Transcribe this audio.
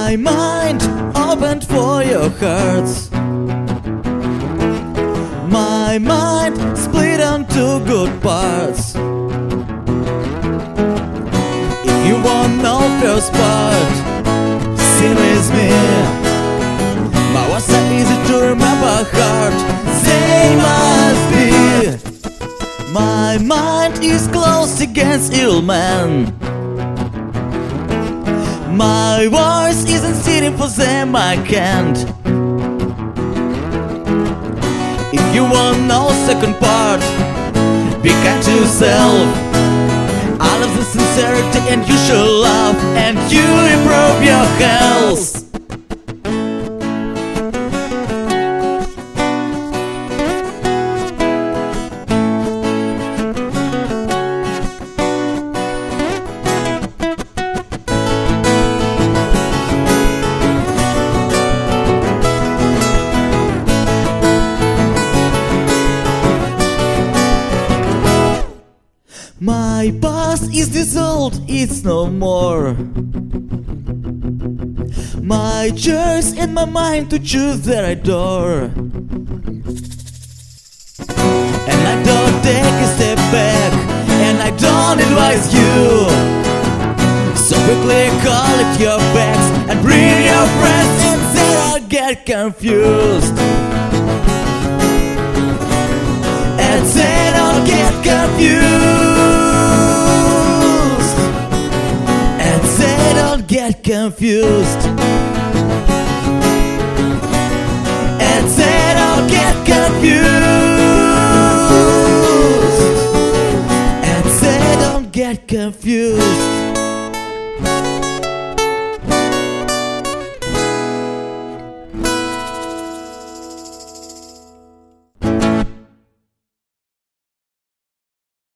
My mind opened for your hearts. My mind split into good parts. If you want no first part, sing with me. My was so easy to remember heart. They must be. My mind is closed against ill man. My voice isn't sitting for them, I can't. If you want no second part, be kind to yourself. I love the sincerity and you should love, and you improve your health. My past is dissolved, it's no more. My choice in my mind to choose that I adore. And I don't take a step back, and I don't advise you. So quickly call it your backs and bring your friends, and they don't get confused. And they don't get confused. Get confused, and they don't get confused, and they don't get confused.